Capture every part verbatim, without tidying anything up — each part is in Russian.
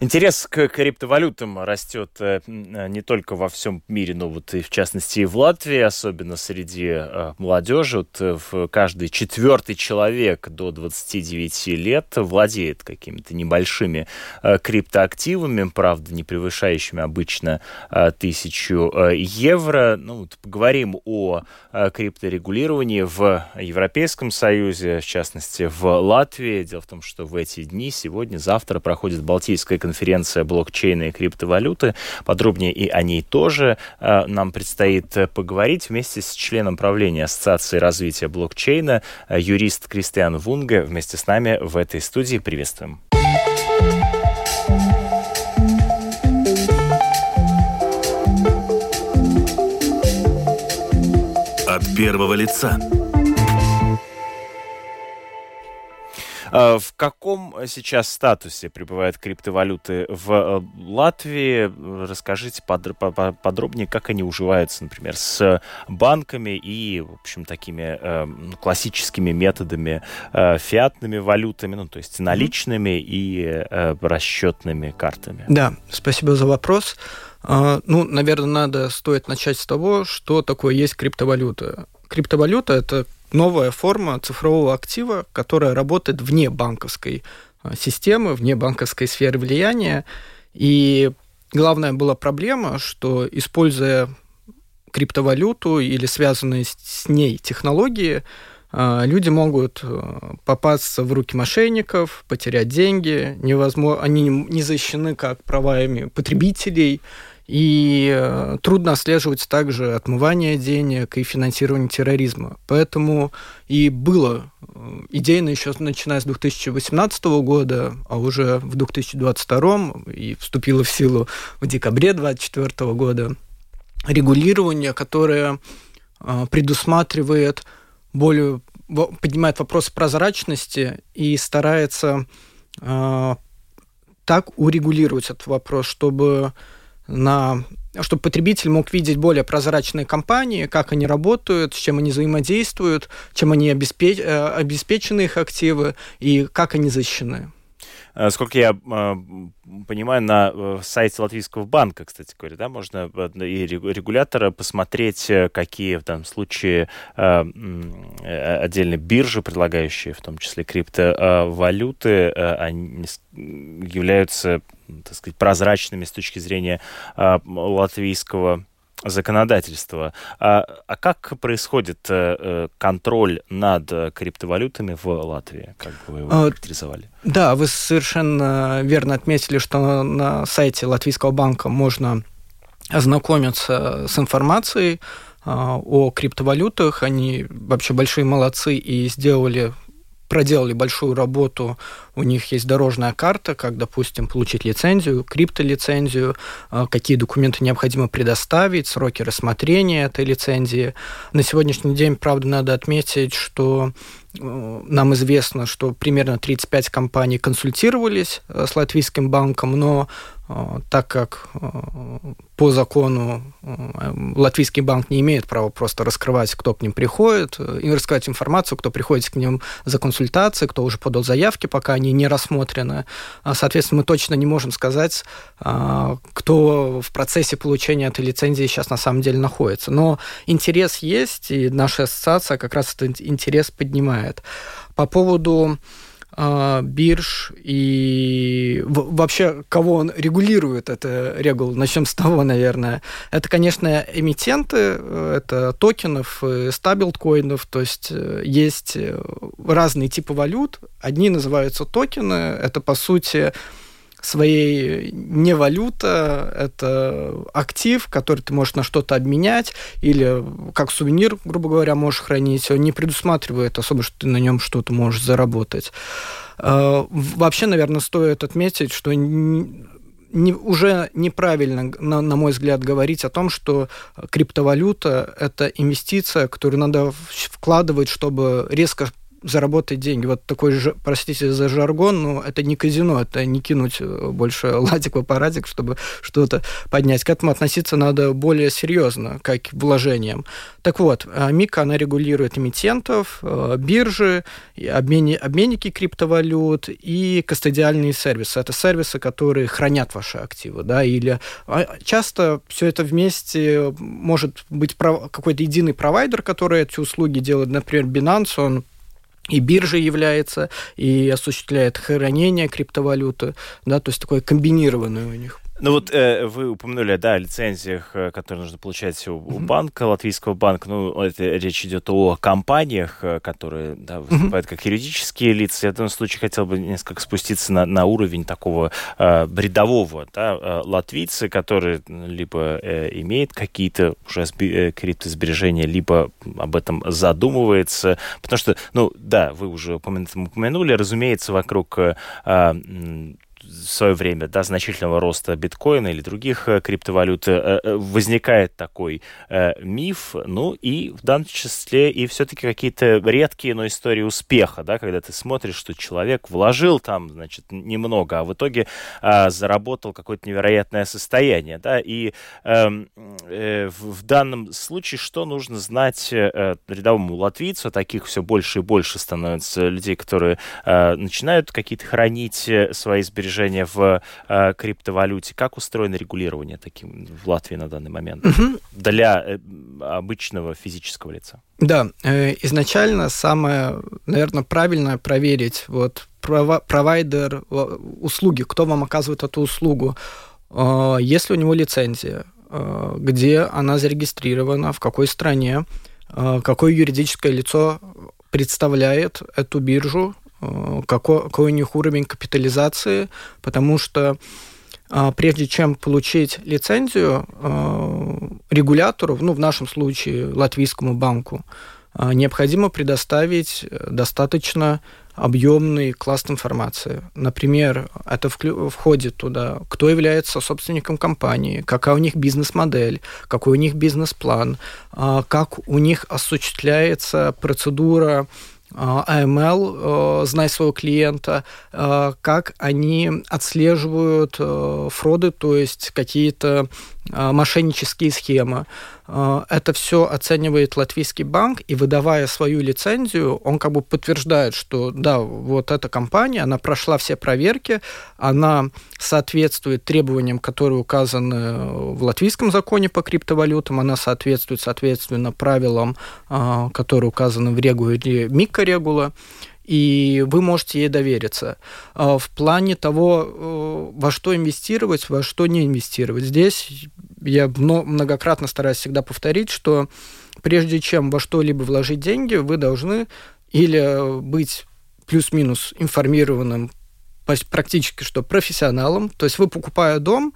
Интерес к криптовалютам растет не только во всем мире, но вот и в частности и в Латвии, особенно среди молодежи. Вот в каждый четвертый человек до двадцати девяти лет владеет какими-то небольшими криптоактивами, правда, не превышающими обычно тысячу евро. Ну, вот поговорим о крипторегулировании в Европейском Союзе, в частности в Латвии. Дело в том, что в эти дни, сегодня, завтра проходит Балтийская конференция блокчейна и криптовалюты. Подробнее и о ней тоже э, нам предстоит поговорить вместе с членом правления Ассоциации развития блокчейна, э, юрист Кристиан Вунге, вместе с нами в этой студии. Приветствуем. От первого лица. В каком сейчас статусе пребывают криптовалюты в Латвии? Расскажите подробнее, как они уживаются, например, с банками и, в общем, такими э, классическими методами, э, фиатными валютами, ну, то есть наличными и э, расчетными картами. Да, спасибо за вопрос. Uh, ну, наверное, надо стоит начать с того, что такое есть криптовалюта. Криптовалюта – это новая форма цифрового актива, которая работает вне банковской системы, вне банковской сферы влияния. И главная была проблема, что, используя криптовалюту или связанные с ней технологии, люди могут попасться в руки мошенников, потерять деньги, невозможно, они не защищены как правами потребителей, и трудно отслеживать также отмывание денег и финансирование терроризма. Поэтому и было идейно еще начиная с две тысячи восемнадцатого года, а уже в две тысячи двадцать втором и вступило в силу в декабре две тысячи двадцать четвёртого года регулирование, которое предусматривает более, поднимает вопрос прозрачности и старается э, так урегулировать этот вопрос, чтобы, на, чтобы потребитель мог видеть более прозрачные компании, как они работают, с чем они взаимодействуют, чем они обеспеч, обеспечены их активы и как они защищены. Сколько я э, понимаю, на сайте Латвийского банка, кстати говоря, да, можно и регулятора посмотреть, какие в данном случае э, отдельные биржи, предлагающие в том числе криптовалюты, э, они являются, так сказать, прозрачными с точки зрения э, латвийского законодательства. А, а как происходит э, контроль над криптовалютами в Латвии? Как бы вы его характеризовали? Да, вы совершенно верно отметили, что на, на сайте Латвийского банка можно ознакомиться с информацией э, о криптовалютах. Они вообще большие молодцы и сделали... проделали большую работу, у них есть дорожная карта, как, допустим, получить лицензию, криптолицензию, какие документы необходимо предоставить, сроки рассмотрения этой лицензии. На сегодняшний день, правда, надо отметить, что нам известно, что примерно тридцать пять компаний консультировались с Латвийским банком, но так как по закону Латвийский банк не имеет права просто раскрывать, кто к ним приходит, и раскрывать информацию, кто приходит к ним за консультацией, кто уже подал заявки, пока они не рассмотрены. Соответственно, мы точно не можем сказать, кто в процессе получения этой лицензии сейчас на самом деле находится. Но интерес есть, и наша ассоциация как раз этот интерес поднимает. По поводу бирж и вообще, кого он регулирует, это регул, начнем с того, наверное. Это, конечно, эмитенты, это токенов, стабилкоинов, то есть есть разные типы валют. Одни называются токены, это, по сути, своей не валюта, это актив, который ты можешь на что-то обменять или как сувенир, грубо говоря, можешь хранить. Он не предусматривает особо, что ты на нем что-то можешь заработать. Вообще, наверное, стоит отметить, что не, уже неправильно, на, на мой взгляд, говорить о том, что криптовалюта – это инвестиция, которую надо вкладывать, чтобы резко заработать деньги. Вот такой же, простите за жаргон, но это не казино, это не кинуть больше ладик в аппаратик, чтобы что-то поднять. К этому относиться надо более серьезно, как к вложениям. Так вот, МИКа, она регулирует эмитентов, биржи, обмен... обменники криптовалют и кастодиальные сервисы. Это сервисы, которые хранят ваши активы, да, или часто все это вместе может быть какой-то единый провайдер, который эти услуги делает, например, Binance, он и биржей является, и осуществляет хранение криптовалюты, да, то есть такое комбинированное у них. Ну вот э, вы упомянули, да, о лицензиях, которые нужно получать у, у банка, латвийского банка. Ну, это речь идет о компаниях, которые, да, выступают как юридические лица. Я в этом случае хотел бы несколько спуститься на, на уровень такого э, рядового, да, э, латвийца, который либо э, имеет какие-то уже сби- э, криптосбережения, либо об этом задумывается. Потому что, ну, да, вы уже упомянули, разумеется, вокруг э, в свое время, да, значительного роста биткоина или других э, криптовалют э, э, возникает такой э, миф, ну и в данном числе и все-таки какие-то редкие, но истории успеха, да, когда ты смотришь, что человек вложил там, значит, немного, а в итоге э, заработал какое-то невероятное состояние, да, и э, э, в, в данном случае что нужно знать э, рядовому латвийцу, таких все больше и больше становится людей, которые э, начинают какие-то хранить свои сбережения в э, криптовалюте. Как устроено регулирование таким в Латвии на данный момент угу. для э, обычного физического лица? Да, э, изначально самое, наверное, правильное проверить вот пров- провайдер услуги, кто вам оказывает эту услугу, э, есть ли у него лицензия, э, где она зарегистрирована, в какой стране, э, какое юридическое лицо представляет эту биржу, Какой, какой у них уровень капитализации, потому что а, прежде чем получить лицензию, а, регулятору, ну, в нашем случае латвийскому банку, а, необходимо предоставить достаточно объемный класс информации. Например, это вклю- входит туда, кто является собственником компании, какая у них бизнес-модель, какой у них бизнес-план, а, как у них осуществляется процедура эй эм эл, знай своего клиента, как они отслеживают фроды, то есть какие-то мошеннические схемы. Это все оценивает латвийский банк, и, выдавая свою лицензию, он как бы подтверждает, что да, вот эта компания, она прошла все проверки, она соответствует требованиям, которые указаны в латвийском законе по криптовалютам, она соответствует, соответственно, правилам, которые указаны в регуле МИКа-регула, и вы можете ей довериться. В плане того, во что инвестировать, во что не инвестировать. Здесь я многократно стараюсь всегда повторить, что прежде чем во что-либо вложить деньги, вы должны или быть плюс-минус информированным, практически что профессионалом. То есть вы, покупая дом,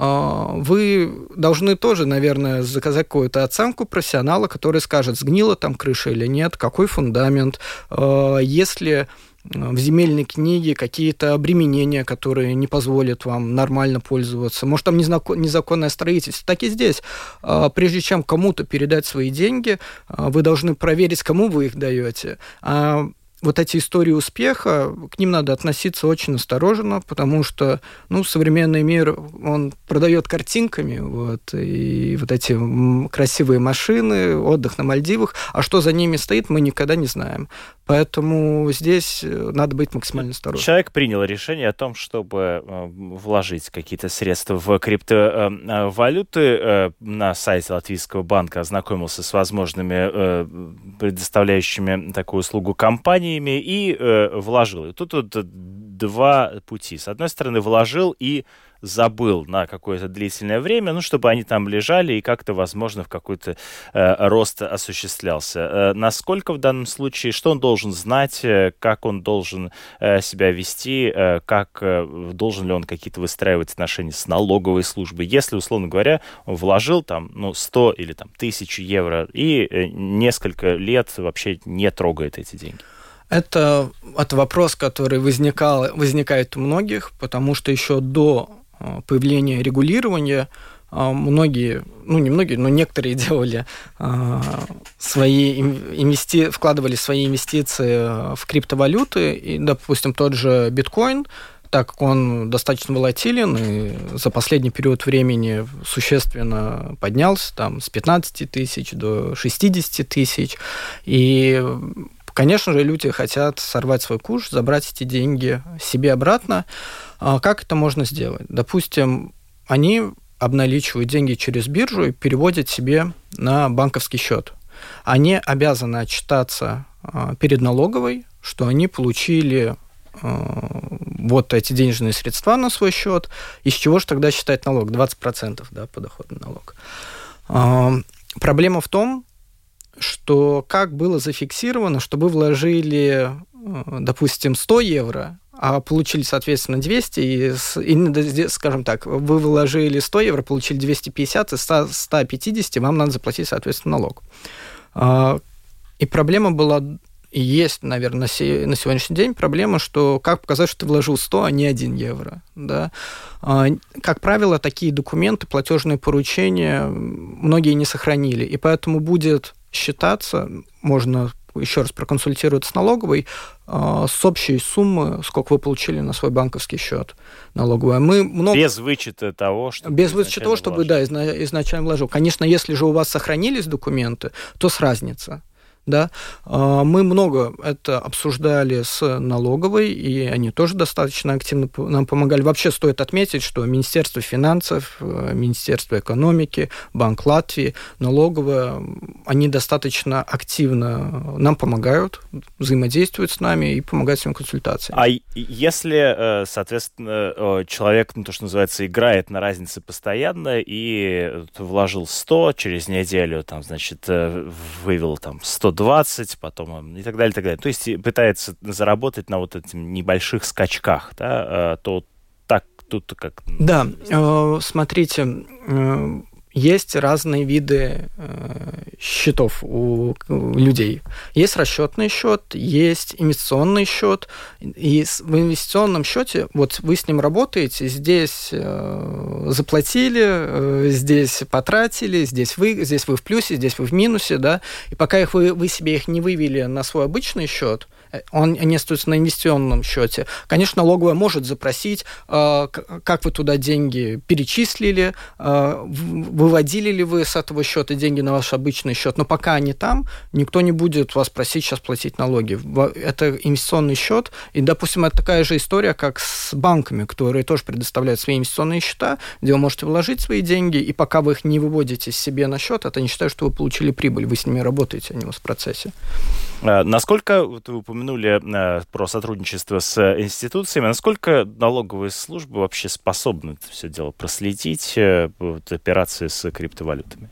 вы должны тоже, наверное, заказать какую-то оценку профессионала, который скажет, сгнила там крыша или нет, какой фундамент, есть ли в земельной книге какие-то обременения, которые не позволят вам нормально пользоваться. Может, там незаконное строительство. Так и здесь. Прежде чем кому-то передать свои деньги, вы должны проверить, кому вы их даете. Вот эти истории успеха, к ним надо относиться очень осторожно, потому что, ну, современный мир, он продает картинками, вот, и вот эти красивые машины, отдых на Мальдивах, а что за ними стоит, мы никогда не знаем. Поэтому здесь надо быть максимально осторожным. Человек принял решение о том, чтобы вложить какие-то средства в криптовалюты. На сайте Латвийского банка ознакомился с возможными предоставляющими такую услугу компаниями и вложил. И тут вот два пути. С одной стороны, вложил и забыл на какое-то длительное время, ну, чтобы они там лежали и как-то, возможно, в какой-то э, рост осуществлялся. Э, насколько в данном случае, что он должен знать, э, как он должен э, себя вести, э, как э, должен ли он какие-то выстраивать отношения с налоговой службой, если, условно говоря, он вложил там, ну, сто или там тысячу евро и э, несколько лет вообще не трогает эти деньги. Это, это вопрос, который возникал, возникает у многих, потому что еще до появления регулирования многие, ну не многие, но некоторые делали свои инвести... вкладывали свои инвестиции в криптовалюты, и, допустим, тот же биткоин, так как он достаточно волатилен и за последний период времени существенно поднялся там, с пятнадцати тысяч до шестидесяти тысяч. И, конечно же, люди хотят сорвать свой куш, забрать эти деньги себе обратно. Как это можно сделать? Допустим, они обналичивают деньги через биржу и переводят себе на банковский счет. Они обязаны отчитаться перед налоговой, что они получили вот эти денежные средства на свой счет, из чего же тогда считать налог? двадцать процентов, да, подоходный налог. Проблема в том, что как было зафиксировано, что вы вложили, допустим, сто евро, а получили, соответственно, двести, и, и, скажем так, вы вложили сто евро, получили двести пятьдесят, и сто пятьдесят вам надо заплатить, соответственно, налог. И проблема была... И есть, наверное, на сегодняшний день проблема, что как показать, что ты вложил сто, а не один евро. Да? Как правило, такие документы, платежные поручения многие не сохранили. И поэтому будет считаться, можно еще раз проконсультироваться с налоговой, с общей суммы, сколько вы получили на свой банковский счет налоговый. Мы много... Без вычета того, что Без вычета того, что вы да, изначально вложил. Конечно, если же у вас сохранились документы, то с разницей. Да? Мы много это обсуждали с налоговой, и они тоже достаточно активно нам помогали. Вообще стоит отметить, что Министерство финансов, Министерство экономики, Банк Латвии, налоговая, они достаточно активно нам помогают, взаимодействуют с нами и помогают своим консультациям. А если, соответственно, человек, ну, то, что называется, играет на разнице постоянно и вложил сто, через неделю, там, значит, вывел там сто двадцать, потом и так далее, и так далее. То есть пытается заработать на вот этих небольших скачках, да, то так тут как... Да, смотрите, есть разные виды счетов у людей. Есть расчетный счет, есть инвестиционный счет. И в инвестиционном счете, вот вы с ним работаете, здесь заплатили, здесь потратили, здесь вы, здесь вы в плюсе, здесь вы в минусе, да. И пока их вы, вы себе их не вывели на свой обычный счет, он, они остаются на инвестиционном счете. Конечно, налоговая может запросить, как вы туда деньги перечислили, выводили ли вы с этого счета деньги на ваш обычный счет, но пока они там, никто не будет вас просить сейчас платить налоги. Это инвестиционный счет, и, допустим, это такая же история, как с банками, которые тоже предоставляют свои инвестиционные счета, где вы можете вложить свои деньги, и пока вы их не выводите себе на счет, это не считаю, что вы получили прибыль, вы с ними работаете, а не в процессе. Насколько, вот вы упомянули э, про сотрудничество с институциями, насколько налоговые службы вообще способны это все дело проследить, э, вот, операции с криптовалютами?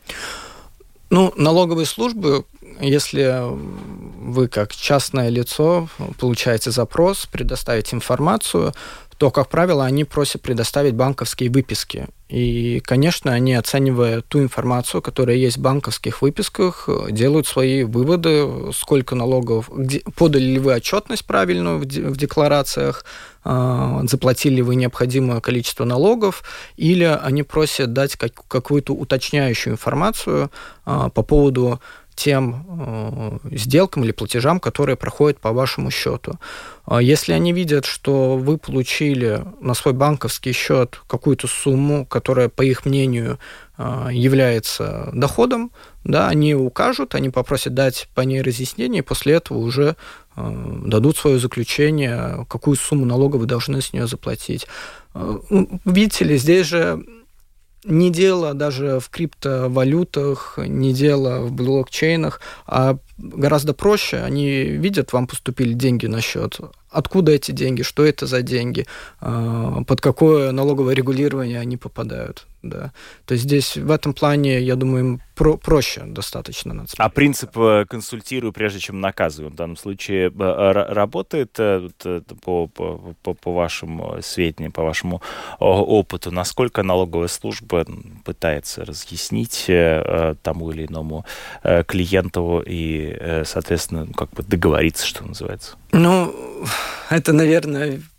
Ну, налоговые службы, если вы как частное лицо получаете запрос, предоставите информацию, то, как правило, они просят предоставить банковские выписки. И, конечно, они, оценивая ту информацию, которая есть в банковских выписках, делают свои выводы, сколько налогов, где, подали ли вы отчетность правильную в, де, в декларациях, э, заплатили ли вы необходимое количество налогов, или они просят дать как, какую-то уточняющую информацию э, по поводу тем э, сделкам или платежам, которые проходят по вашему счету. Если они видят, что вы получили на свой банковский счет какую-то сумму, которая, по их мнению, э, является доходом, да, они укажут, они попросят дать по ней разъяснение, и после этого уже э, дадут свое заключение, какую сумму налога вы должны с нее заплатить. Э, видите ли, здесь же не дело даже в криптовалютах, не дело в блокчейнах, а гораздо проще. Они видят, вам поступили деньги на счет. Откуда эти деньги, что это за деньги, под какое налоговое регулирование они попадают. Да. То есть здесь в этом плане, я думаю, им про- проще достаточно. Надо а принцип «консультирую, прежде чем наказываю» в данном случае работает по, по, по, по вашим сведениям, по вашему опыту? Насколько налоговая служба пытается разъяснить тому или иному клиенту и, соответственно, как бы договориться, что называется? Ну, это, наверное...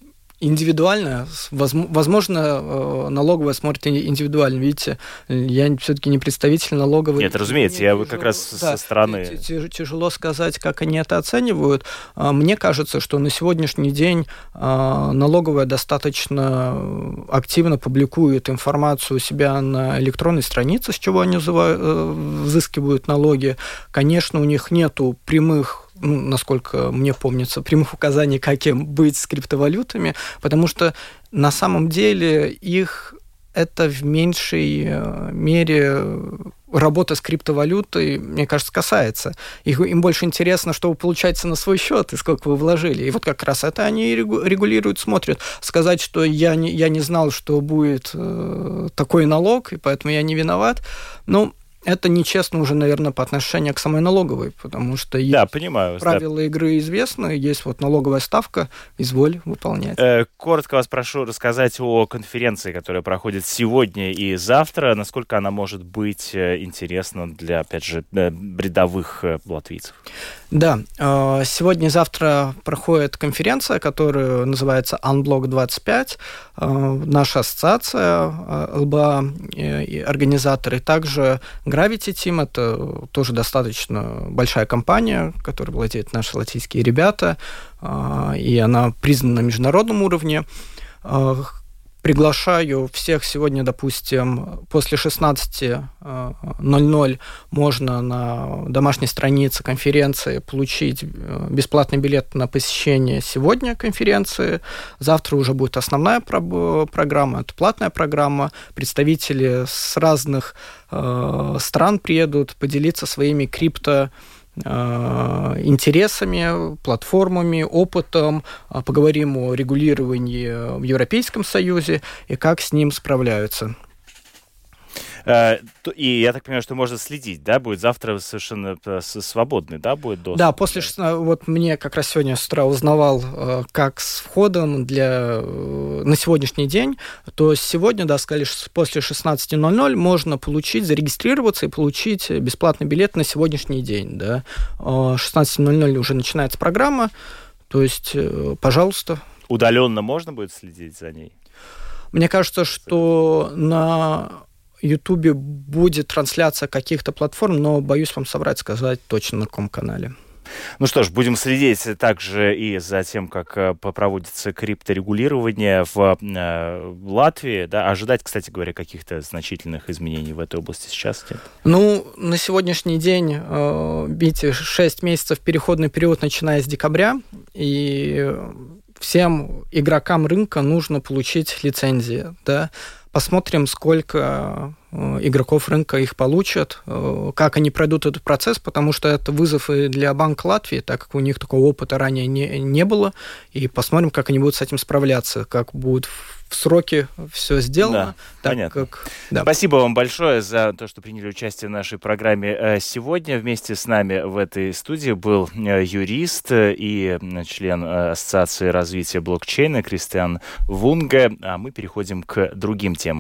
индивидуально, возможно, налоговая смотрит индивидуально. Видите, я все-таки не представитель налоговой. Нет, разумеется, я тяжело, как раз да, со стороны. Тяжело сказать, как они это оценивают. Мне кажется, что на сегодняшний день налоговая достаточно активно публикует информацию у себя на электронной странице, с чего они взыскивают налоги. Конечно, у них нету прямых, ну, насколько мне помнится, прямых указаний, как им быть с криптовалютами, потому что на самом деле их это в меньшей мере работа с криптовалютой, мне кажется, касается. Их, им больше интересно, что вы получаете на свой счет и сколько вы вложили. И вот как раз это они регулируют, смотрят. Сказать, что я не, я не знал, что будет э, такой налог, и поэтому я не виноват, ну, это нечестно уже, наверное, по отношению к самой налоговой, потому что да, понимаю, правила да. игры известны, есть вот налоговая ставка, изволь выполнять. Э, коротко вас прошу рассказать о конференции, которая проходит сегодня и завтра. Насколько она может быть интересна для, опять же, рядовых латвийцев? Да, сегодня и завтра проходит конференция, которая называется Unblock двадцать пять. Наша ассоциация, эл бэ а, организаторы, также Gravity Team, это тоже достаточно большая компания, которой владеют наши латвийские ребята, и она признана на международном уровне. Приглашаю всех сегодня, допустим, после шестнадцати ноль ноль можно на домашней странице конференции получить бесплатный билет на посещение сегодня конференции. Завтра уже будет основная программа, это платная программа. Представители с разных стран приедут поделиться своими крипто интересами, платформами, опытом, поговорим о регулировании в Европейском Союзе и как с ним справляются. И я так понимаю, что можно следить, да, будет завтра совершенно свободный, да, будет доступ? Да, после вот мне как раз сегодня с утра узнавал, как с входом для на сегодняшний день, то сегодня, да, сказали, что после шестнадцати ноль ноль можно получить, зарегистрироваться и получить бесплатный билет на сегодняшний день, да. шестнадцати ноль ноль уже начинается программа, то есть, пожалуйста. Удаленно можно будет следить за ней? Мне кажется, что на Ютубе будет трансляция каких-то платформ, но боюсь вам соврать, сказать точно на каком канале. Ну что ж, будем следить также и за тем, как проводится крипторегулирование в Латвии. Да? Ожидать, кстати говоря, каких-то значительных изменений в этой области сейчас нет? Ну, на сегодняшний день, видите, шесть месяцев переходный период, начиная с декабря, и всем игрокам рынка нужно получить лицензии, да. Посмотрим, сколько игроков рынка их получат, как они пройдут этот процесс, потому что это вызов и для Банка Латвии, так как у них такого опыта ранее не, не было, и посмотрим, как они будут с этим справляться, как будет в сроки все сделано. Да, так понятно. Как, да. Спасибо вам большое за то, что приняли участие в нашей программе сегодня. Вместе с нами в этой студии был юрист и член Ассоциации развития блокчейна Кристиан Вунге. А мы переходим к другим темам.